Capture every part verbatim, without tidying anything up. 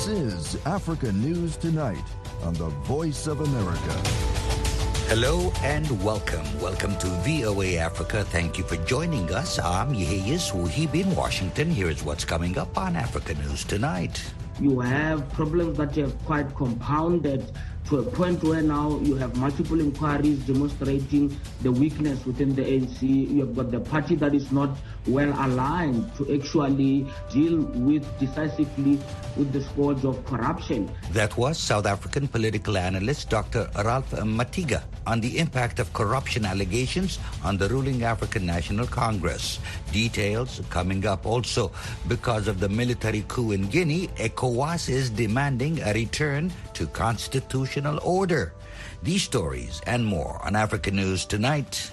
This is Africa News Tonight on the Voice of America. Hello and welcome. Welcome to V O A Africa. Thank you for joining us. I'm Yeheyes Wuhibi in Washington. Here's what's coming up on Africa News Tonight. You have problems that have quite compounded to a point where now you have multiple inquiries demonstrating the weakness within the A N C. You have got the party that is not well aligned to actually deal with decisively with the scourge of corruption. That was South African political analyst Doctor Ralph Matiga on the impact of corruption allegations on the ruling African National Congress. Details coming up also. Because of the military coup in Guinea, ECOWAS is demanding a return to constitutional order. These stories and more on Africa News Tonight.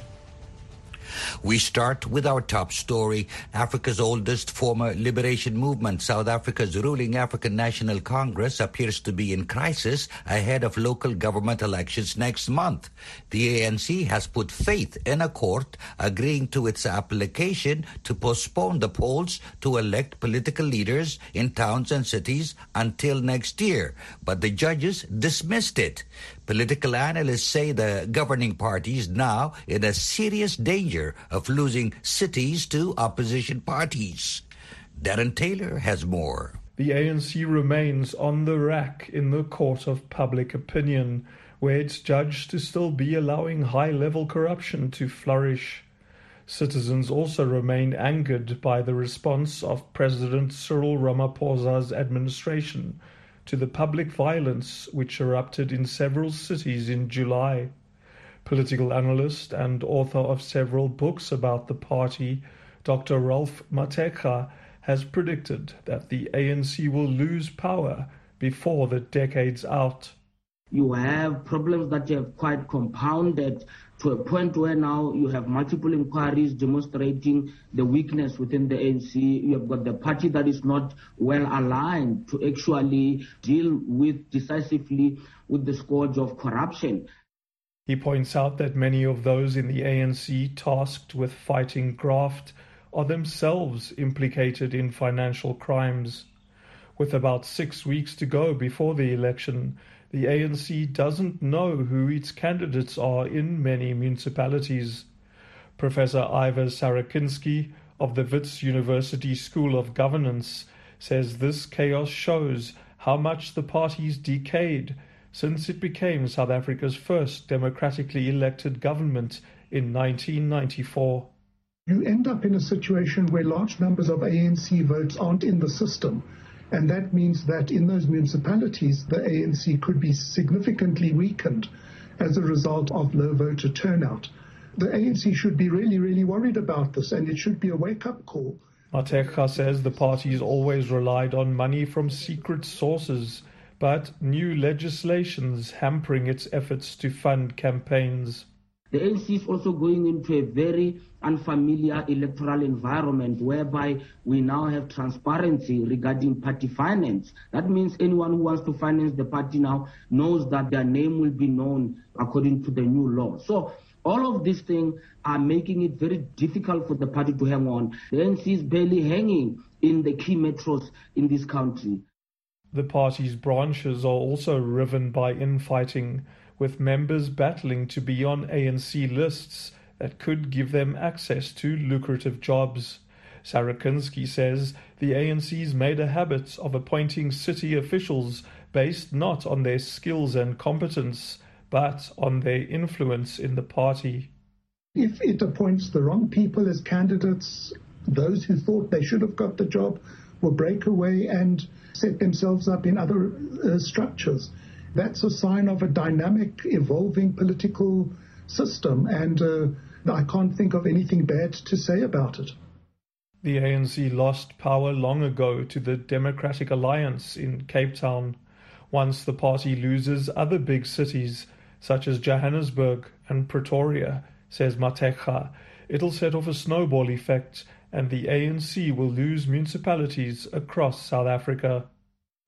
We start with our top story. Africa's oldest former liberation movement, South Africa's ruling African National Congress, appears to be in crisis ahead of local government elections next month. The A N C has put faith in a court agreeing to its application to postpone the polls to elect political leaders in towns and cities until next year, but the judges dismissed it. Political analysts say the governing party is now in a serious danger of losing cities to opposition parties. Darren Taylor has more. The A N C remains on the rack in the court of public opinion, where it's judged to still be allowing high-level corruption to flourish. Citizens also remain angered by the response of President Cyril Ramaphosa's administration to the public violence which erupted in several cities in July. Political analyst and author of several books about the party, Doctor Ralph Matiga, has predicted that the A N C will lose power before the decade's out. You have problems that have quite compounded to a point where now you have multiple inquiries demonstrating the weakness within the A N C. You have got the party that is not well aligned to actually deal with decisively with the scourge of corruption. He points out that many of those in the A N C tasked with fighting graft are themselves implicated in financial crimes. With about six weeks to go before the election, the A N C doesn't know who its candidates are in many municipalities. Professor Ivar Sarakinsky of the Wits University School of Governance says this chaos shows how much the party's decayed since it became South Africa's first democratically elected government in nineteen ninety-four. You end up in a situation where large numbers of A N C votes aren't in the system. And that means that in those municipalities, the A N C could be significantly weakened as a result of low voter turnout. The A N C should be really, really worried about this, and it should be a wake-up call. Matiga says the party's always relied on money from secret sources, but new legislation's hampering its efforts to fund campaigns. The A N C is also going into a very unfamiliar electoral environment whereby we now have transparency regarding party finance. That means anyone who wants to finance the party now knows that their name will be known according to the new law. So all of these things are making it very difficult for the party to hang on. The A N C is barely hanging in the key metros in this country. The party's branches are also riven by infighting, with members battling to be on A N C lists that could give them access to lucrative jobs. Sarakinsky says the A N C's made a habit of appointing city officials based not on their skills and competence, but on their influence in the party. If it appoints the wrong people as candidates, those who thought they should have got the job will break away and set themselves up in other uh, structures. That's a sign of a dynamic, evolving political system, and uh, I can't think of anything bad to say about it. The A N C lost power long ago to the Democratic Alliance in Cape Town. Once the party loses other big cities, such as Johannesburg and Pretoria, says Matiga, it'll set off a snowball effect, and the A N C will lose municipalities across South Africa.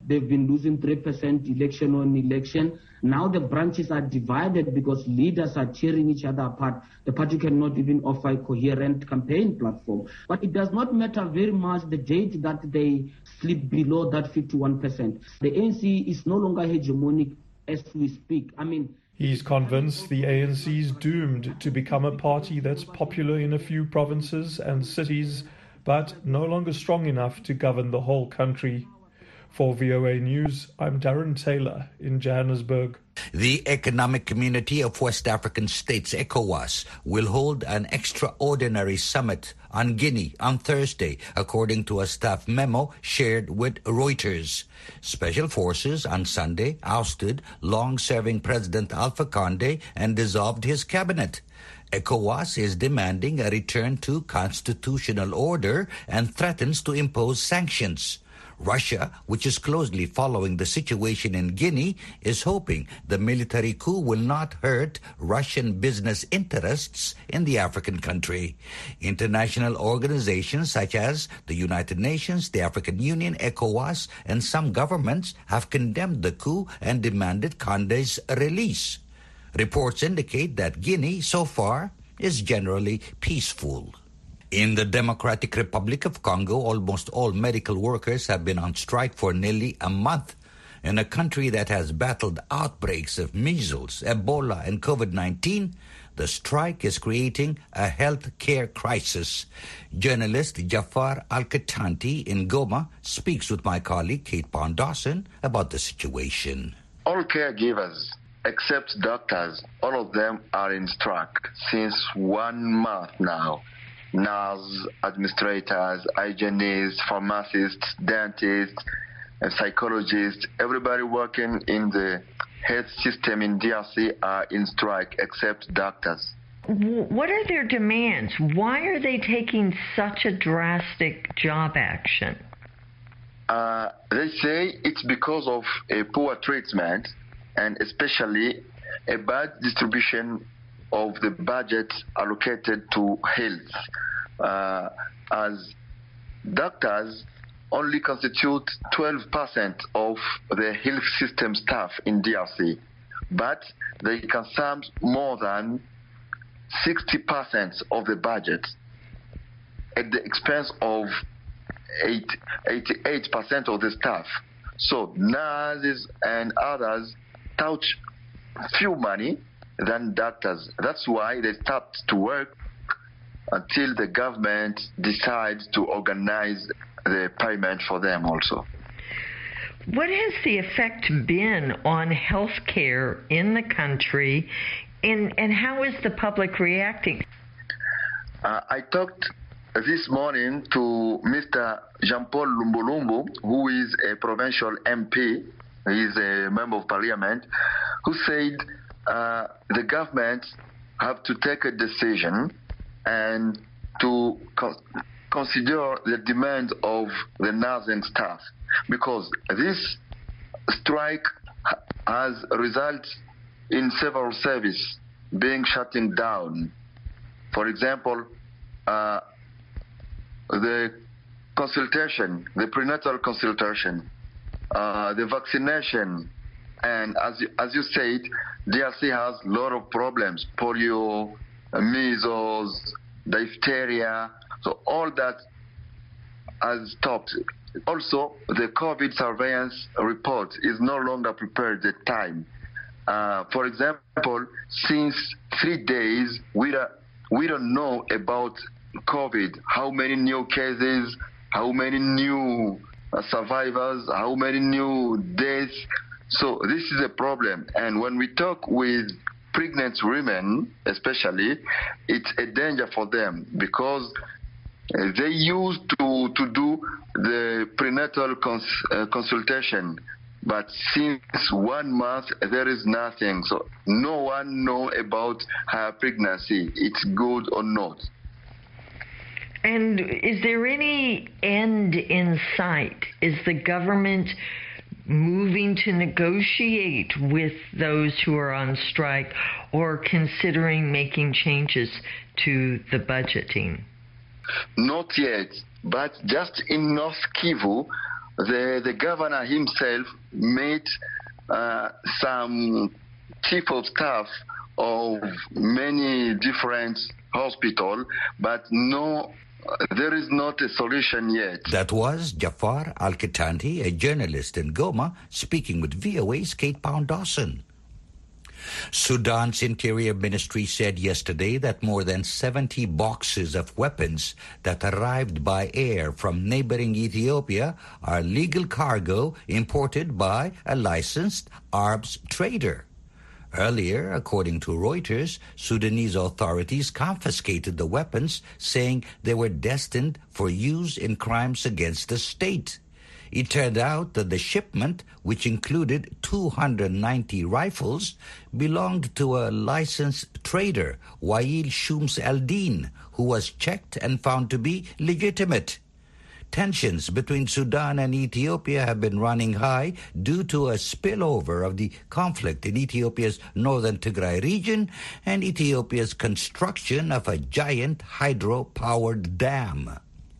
They've been losing three percent election on election. Now the branches are divided because leaders are tearing each other apart. The party cannot even offer a coherent campaign platform. But it does not matter very much the date that they slip below that fifty-one percent. The A N C is no longer hegemonic as we speak. I mean, he's convinced the A N C is doomed to become a party that's popular in a few provinces and cities, but no longer strong enough to govern the whole country. For V O A News, I'm Darren Taylor in Johannesburg. The Economic Community of West African States, ECOWAS, will hold an extraordinary summit on Guinea on Thursday, according to a staff memo shared with Reuters. Special forces on Sunday ousted long-serving President Alpha Conde and dissolved his cabinet. ECOWAS is demanding a return to constitutional order and threatens to impose sanctions. Russia, which is closely following the situation in Guinea, is hoping the military coup will not hurt Russian business interests in the African country. International organizations such as the United Nations, the African Union, ECOWAS, and some governments have condemned the coup and demanded Conde's release. Reports indicate that Guinea, so far, is generally peaceful. In the Democratic Republic of Congo, almost all medical workers have been on strike for nearly a month. In a country that has battled outbreaks of measles, Ebola, and COVID nineteen, the strike is creating a health care crisis. Journalist Jafar Al-Katanti in Goma speaks with my colleague Kate Bond-Dawson about the situation. All caregivers, except doctors, all of them are in strike since one month now. Nurses, administrators, hygienists, pharmacists, dentists, and psychologists, everybody working in the health system in D R C are in strike except doctors. What are their demands? Why are they taking such a drastic job action? Uh, they say it's because of a poor treatment and especially a bad distribution of the budget allocated to health, uh, as doctors only constitute twelve percent of the health system staff in D R C, but they consume more than sixty percent of the budget at the expense of eighty-eight percent of the staff. So nurses and others touch few money than doctors. That's why they start to work until the government decides to organize the payment for them also. What has the effect been on health care in the country, and, and how is the public reacting? Uh, I talked this morning to Mister Jean-Paul Lumbulumbu, who is a provincial M P, he is a member of parliament, who said uh, the government have to take a decision and to con- consider the demands of the nursing staff, because this strike has resulted in several services being shutting down. For example, uh, the consultation, the prenatal consultation, uh, the vaccination, and as you, as you said, D R C has a lot of problems: polio, measles, diphtheria. So all that has stopped. Also, the COVID surveillance report is no longer prepared at time. Uh, for example, since three days, we don't, we don't know about COVID, how many new cases, how many new uh, survivors, how many new deaths. So this is a problem. And when we talk with pregnant women, especially, it's a danger for them, because uh, they used to, to do the prenatal cons- uh, consultation. But since one month, there is nothing. So no one knows about her pregnancy, it's good or not. And is there any end in sight? Is the government moving to negotiate with those who are on strike, or considering making changes to the budgeting? Not yet, but just in North Kivu, the, the governor himself met uh, some chief of staff of many different hospitals, but no, there is not a solution yet. That was Jafar Al-Kitanti, a journalist in Goma, speaking with V O A's Kate Pound-Dawson. Sudan's Interior Ministry said yesterday that more than seventy boxes of weapons that arrived by air from neighboring Ethiopia are legal cargo imported by a licensed arms trader. Earlier, according to Reuters, Sudanese authorities confiscated the weapons, saying they were destined for use in crimes against the state. It turned out that the shipment, which included two hundred ninety rifles, belonged to a licensed trader, Wael Shums Eldin, who was checked and found to be legitimate. Tensions between Sudan and Ethiopia have been running high due to a spillover of the conflict in Ethiopia's northern Tigray region and Ethiopia's construction of a giant hydro-powered dam.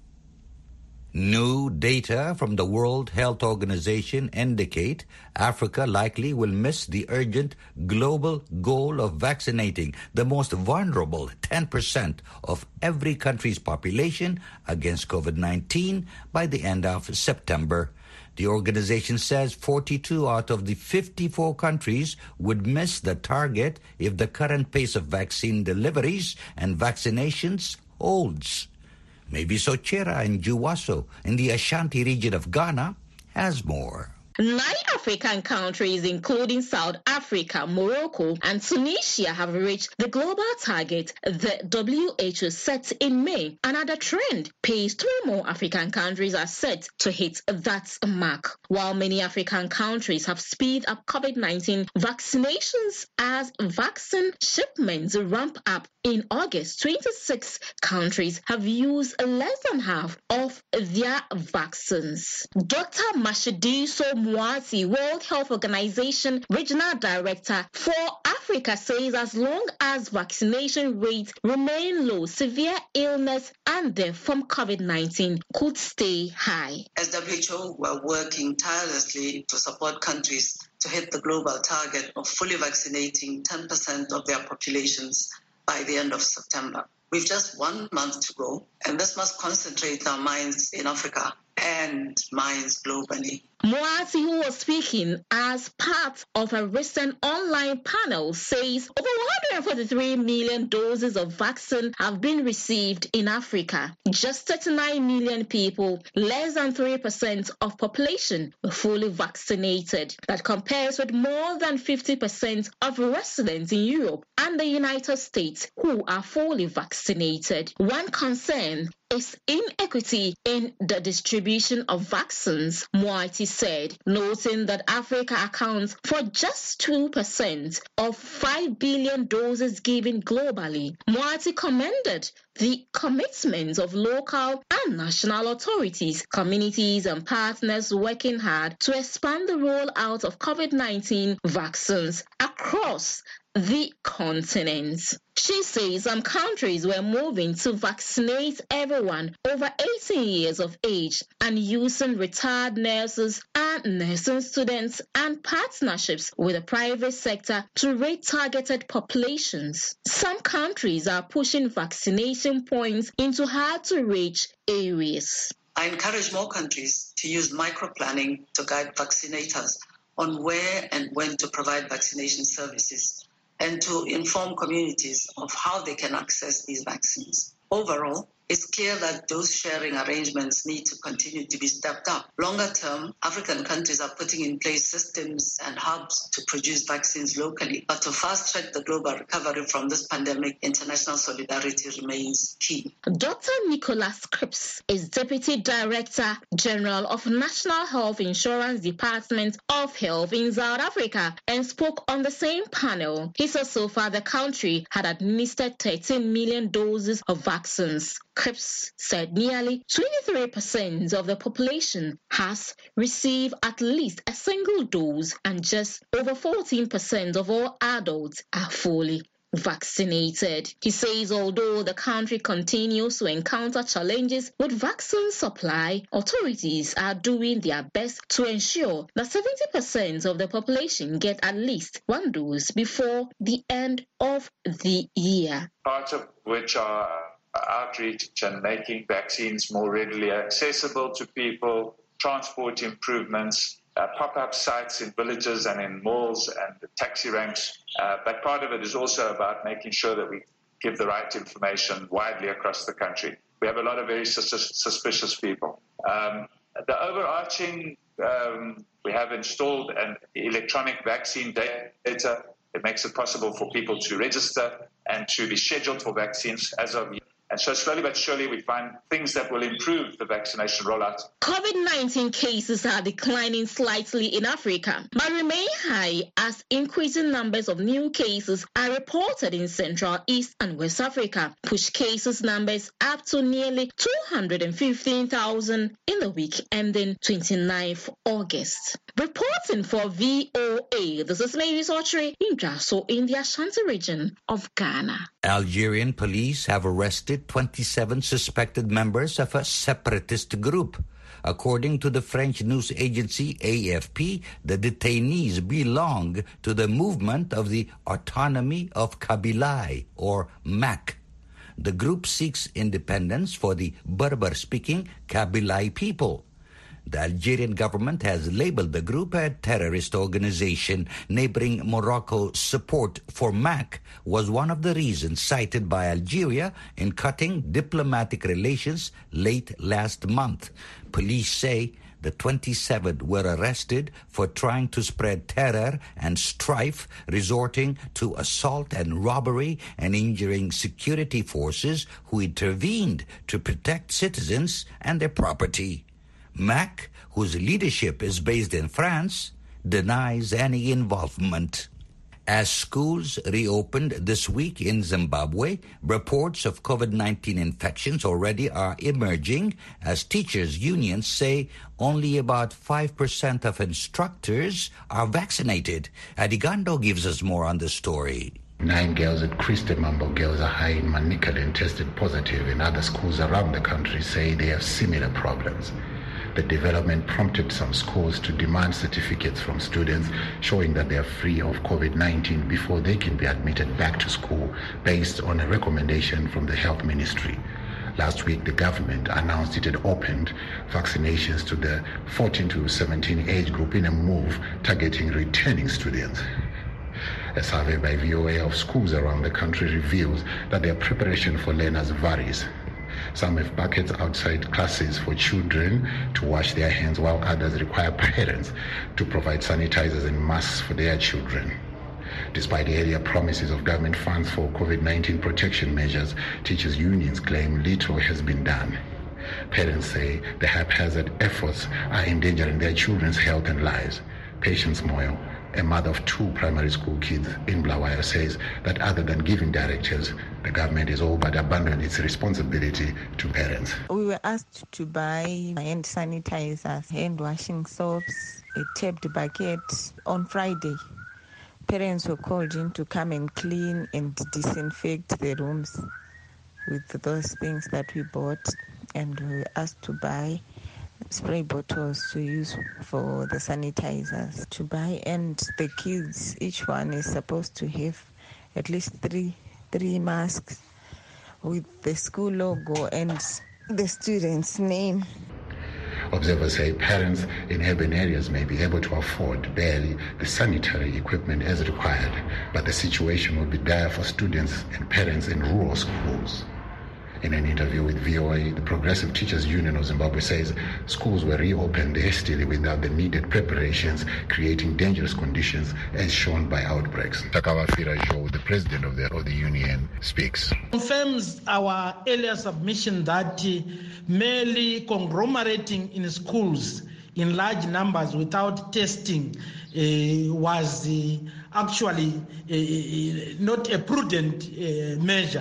New data from the World Health Organization indicate Africa likely will miss the urgent global goal of vaccinating the most vulnerable ten percent of every country's population against COVID nineteen by the end of September. The organization says forty-two out of the fifty-four countries would miss the target if the current pace of vaccine deliveries and vaccinations holds. Maybe Sochera and Juwaso in the Ashanti region of Ghana has more. Nine African countries, including South Africa, Morocco, and Tunisia, have reached the global target the W H O set in May. Another trend pays three more African countries are set to hit that mark. While many African countries have speeded up COVID nineteen vaccinations as vaccine shipments ramp up in August, twenty-six countries have used less than half of their vaccines. Doctor Mashidiso Mwati, World Health Organization Regional Director for Africa, says as long as vaccination rates remain low, severe illness and death from COVID nineteen could stay high. As W H O, we're working tirelessly to support countries to hit the global target of fully vaccinating ten percent of their populations by the end of September. We've just one month to go, and this must concentrate our minds in Africa and minds globally. Mwati, who was speaking as part of a recent online panel, says over one hundred forty-three million doses of vaccine have been received in Africa. Just thirty-nine million people, less than three percent of population, were fully vaccinated. That compares with more than fifty percent of residents in Europe and the United States who are fully vaccinated. One concern is inequity in the distribution of vaccines, Mwati said, noting that Africa accounts for just two percent of five billion doses given globally. Mwati commended the commitment of local and national authorities, communities and partners working hard to expand the rollout of COVID nineteen vaccines across the continent. She says some countries were moving to vaccinate everyone over eighteen years of age and using retired nurses and nursing students and partnerships with the private sector to reach targeted populations. Some countries are pushing vaccination points into hard-to-reach areas. I encourage more countries to use micro-planning to guide vaccinators on where and when to provide vaccination services, and to inform communities of how they can access these vaccines. Overall, it's clear that those sharing arrangements need to continue to be stepped up. Longer term, African countries are putting in place systems and hubs to produce vaccines locally. But to fast-track the global recovery from this pandemic, international solidarity remains key. Doctor Nicholas Cripps is Deputy Director General of National Health Insurance Department of Health in South Africa and spoke on the same panel. He said so far the country had administered thirteen million doses of vaccines. Cripps said nearly twenty-three percent of the population has received at least a single dose and just over fourteen percent of all adults are fully vaccinated. He says although the country continues to encounter challenges with vaccine supply, authorities are doing their best to ensure that seventy percent of the population get at least one dose before the end of the year. Part of which are outreach and making vaccines more readily accessible to people, transport improvements, uh, pop-up sites in villages and in malls and the taxi ranks. Uh, but part of it is also about making sure that we give the right information widely across the country. We have a lot of very sus- suspicious people. Um, the overarching, um, we have installed an electronic vaccine data. It makes it possible for people to register and to be scheduled for vaccines as of. And so slowly but surely we find things that will improve the vaccination rollout. COVID nineteen cases are declining slightly in Africa, but remain high as increasing numbers of new cases are reported in Central, East and West Africa, push cases numbers up to nearly two hundred fifteen thousand in the week ending twenty-ninth of August. Reporting for V O A, this is Mavis Autry in Draso in the Ashanti region of Ghana. Algerian police have arrested twenty-seven suspected members of a separatist group. According to the French news agency A F P, the detainees belong to the movement of the Autonomy of Kabylie, or M A C. The group seeks independence for the Berber-speaking Kabylie people. The Algerian government has labeled the group a terrorist organization. Neighboring Morocco's support for M A C was one of the reasons cited by Algeria in cutting diplomatic relations late last month. Police say the twenty-seven were arrested for trying to spread terror and strife, resorting to assault and robbery and injuring security forces who intervened to protect citizens and their property. M A C, whose leadership is based in France, denies any involvement. As schools reopened this week in Zimbabwe, reports of COVID nineteen infections already are emerging as teachers' unions say only about five percent of instructors are vaccinated. Adigando gives us more on the story. Nine girls at Christe Mambo Girls High in Manicaland tested positive, and other schools around the country say they have similar problems. The development prompted some schools to demand certificates from students showing that they are free of COVID nineteen before they can be admitted back to school based on a recommendation from the health ministry. Last week, the government announced it had opened vaccinations to the fourteen to seventeen age group in a move targeting returning students. A survey by V O A of schools around the country reveals that their preparation for learners varies. Some have buckets outside classes for children to wash their hands, while others require parents to provide sanitizers and masks for their children. Despite earlier promises of government funds for COVID nineteen protection measures, teachers' unions claim little has been done. Parents say the haphazard efforts are endangering their children's health and lives. Patience Moyo, a mother of two primary school kids in Bulawayo, says that other than giving directives, the government has all but abandoned its responsibility to parents. We were asked to buy hand sanitizers, hand washing soaps, a taped bucket on Friday. Parents were called in to come and clean and disinfect the rooms with those things that we bought, and we were asked to buy spray bottles to use for the sanitizers to buy, and the kids, each one is supposed to have at least three three masks with the school logo and the student's name. Observers say parents in urban areas may be able to afford barely the sanitary equipment as required, but the situation will be dire for students and parents in rural schools. In an interview with V O A, the Progressive Teachers Union of Zimbabwe says schools were reopened hastily without the needed preparations, creating dangerous conditions as shown by outbreaks. Takawa Firajo, the president of the, of the union, speaks. Confirms our earlier submission that uh, merely conglomerating in schools in large numbers without testing uh, was uh, actually uh, not a prudent uh, measure,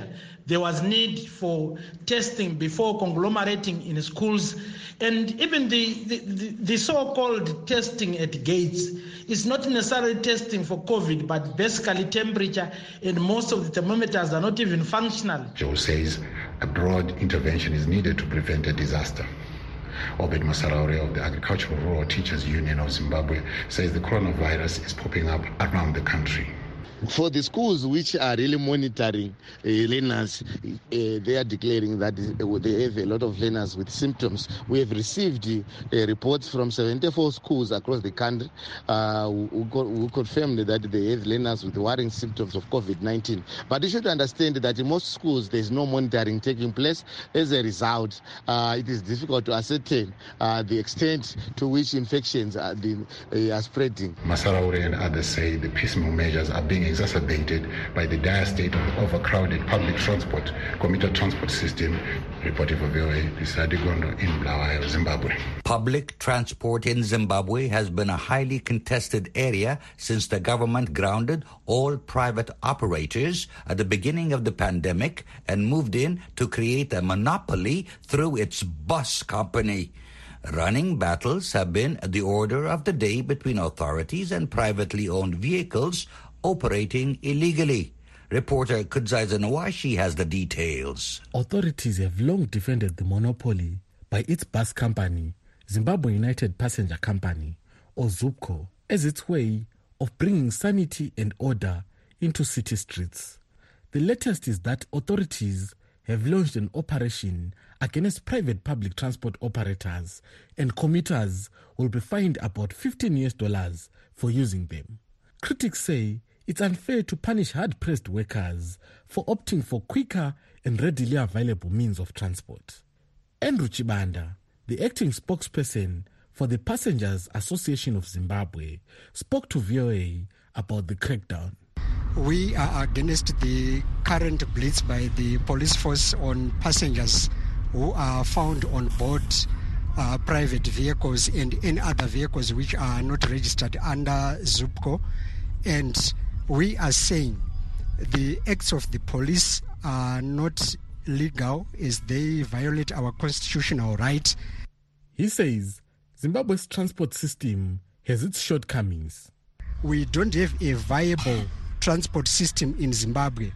there was need for testing before conglomerating in schools. And even the, the, the, the so-called testing at gates is not necessarily testing for COVID, but basically temperature, and most of the thermometers are not even functional. Joe says a broad intervention is needed to prevent a disaster. Obed Masaraure of the Agricultural Rural Teachers Union of Zimbabwe says the coronavirus is popping up around the country. For the schools which are really monitoring uh, learners, uh, they are declaring that uh, they have a lot of learners with symptoms. We have received uh, reports from seventy-four schools across the country uh, who, who confirmed that they have learners with worrying symptoms of COVID nineteen. But you should understand that in most schools there is no monitoring taking place. As a result, uh, it is difficult to ascertain uh, the extent to which infections are, being, uh, are spreading. Masaraure and others say the piecemeal measures are being exacerbated by the dire state of the overcrowded public transport, commuter transport system. Reporting for V O A, this is Adigondo in Bulawayo, Zimbabwe. Public transport in Zimbabwe has been a highly contested area since the government grounded all private operators at the beginning of the pandemic and moved in to create a monopoly through its bus company. Running battles have been the order of the day between authorities and privately owned vehicles operating illegally. Reporter Kudzaiza Nawashi has the details. Authorities have long defended the monopoly by its bus company, Zimbabwe United Passenger Company, or ZUPCO, as its way of bringing sanity and order into city streets. The latest is that authorities have launched an operation against private public transport operators, and commuters will be fined about fifteen U S dollars for using them. Critics say it's unfair to punish hard-pressed workers for opting for quicker and readily available means of transport. Andrew Chibanda, the acting spokesperson for the Passengers Association of Zimbabwe, spoke to V O A about the crackdown. We are against the current blitz by the police force on passengers who are found on board uh, private vehicles and any other vehicles which are not registered under ZUPCO. And we are saying the acts of the police are not legal as they violate our constitutional right. He says Zimbabwe's transport system has its shortcomings. We don't have a viable transport system in Zimbabwe.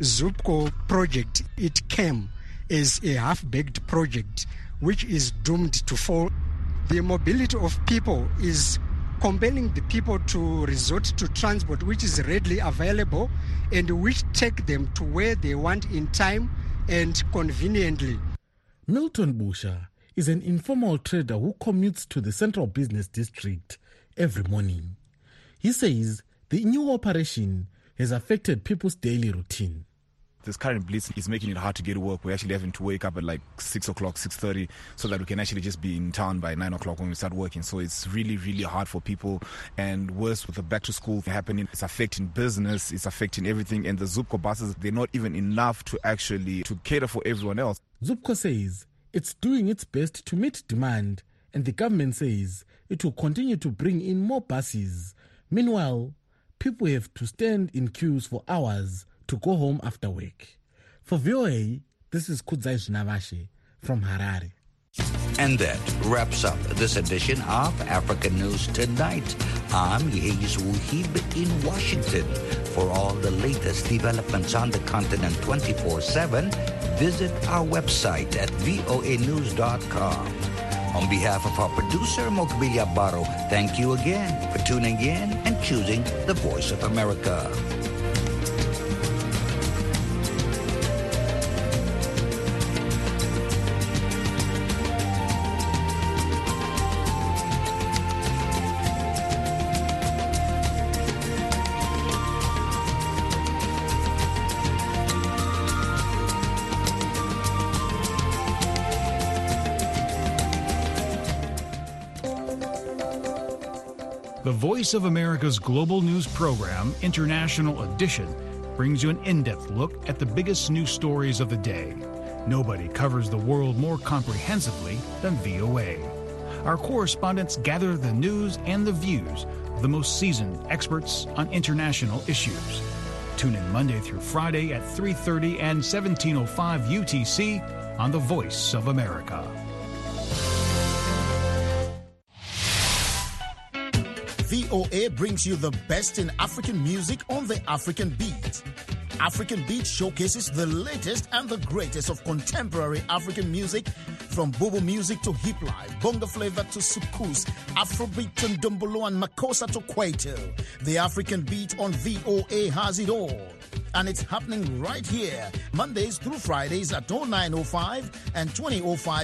ZUPCO project, it came as a half-baked project which is doomed to fall. The mobility of people is compelling the people to resort to transport which is readily available and which take them to where they want in time and conveniently. Milton Busha is an informal trader who commutes to the Central Business District every morning. He says the new operation has affected people's daily routine. This current blitz is making it hard to get to work. We're actually having to wake up at like six o'clock, six thirty, so that we can actually just be in town by nine o'clock when we start working. So it's really, really hard for people. And worse, with the back to school happening, it's affecting business, it's affecting everything. And the ZUPCO buses, they're not even enough to actually to cater for everyone else. ZUPCO says it's doing its best to meet demand, and the government says it will continue to bring in more buses. Meanwhile, people have to stand in queues for hours to go home after work. For V O A, this is Kudzai Navashe from Harare. And that wraps up this edition of African News Tonight. I'm Yehiz Wuhib in Washington. For all the latest developments on the continent twenty-four seven, visit our website at voa news dot com. On behalf of our producer, Mokbilia Baro, thank you again for tuning in and choosing the Voice of America. The Voice of America's global news program, International Edition, brings you an in-depth look at the biggest news stories of the day. Nobody covers the world more comprehensively than V O A. Our correspondents gather the news and the views of the most seasoned experts on international issues. Tune in Monday through Friday at three thirty and seventeen oh five U T C on the Voice of America. V O A brings you the best in African music on the African Beat. African Beat showcases the latest and the greatest of contemporary African music, from Bobo music to hip life, bongo flavor to soukous, Afrobeat to Ndombolo and Makossa to Kwaito. The African Beat on V O A has it all. And it's happening right here, Mondays through Fridays at oh nine oh five and twenty oh five